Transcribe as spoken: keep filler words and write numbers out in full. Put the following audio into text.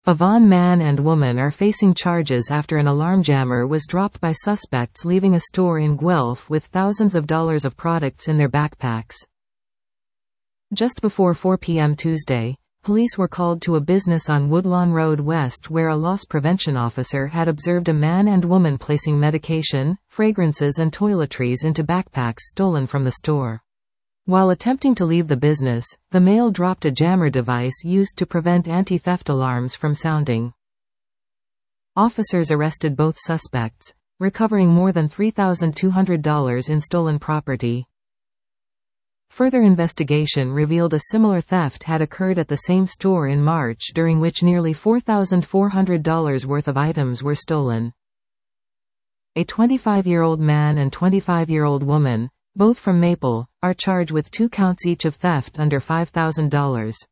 A Vaughan man and woman are facing charges after an alarm jammer was dropped by suspects leaving a store in Guelph with thousands of dollars of products in their backpacks. Just before four p m Tuesday, police were called to a business on Woodlawn Road West where a loss prevention officer had observed a man and woman placing medication, fragrances and toiletries into backpacks stolen from the store. While attempting to leave the business, the male dropped a jammer device used to prevent anti-theft alarms from sounding. Officers arrested both suspects, recovering more than three thousand two hundred dollars in stolen property. Further investigation revealed a similar theft had occurred at the same store in March, during which nearly four thousand four hundred dollars worth of items were stolen. A twenty-five-year-old man and twenty-five-year-old woman, both from Maple, are charged with two counts each of theft under five thousand dollars.